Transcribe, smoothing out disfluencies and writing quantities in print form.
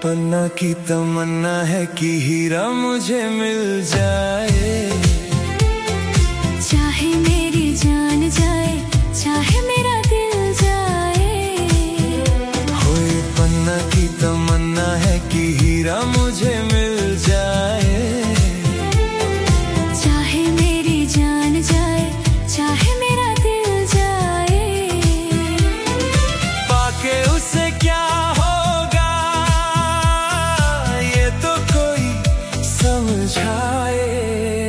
पन्ना की तमन्ना है कि हीरा मुझे मिल जाए, चाहे मेरी जान जा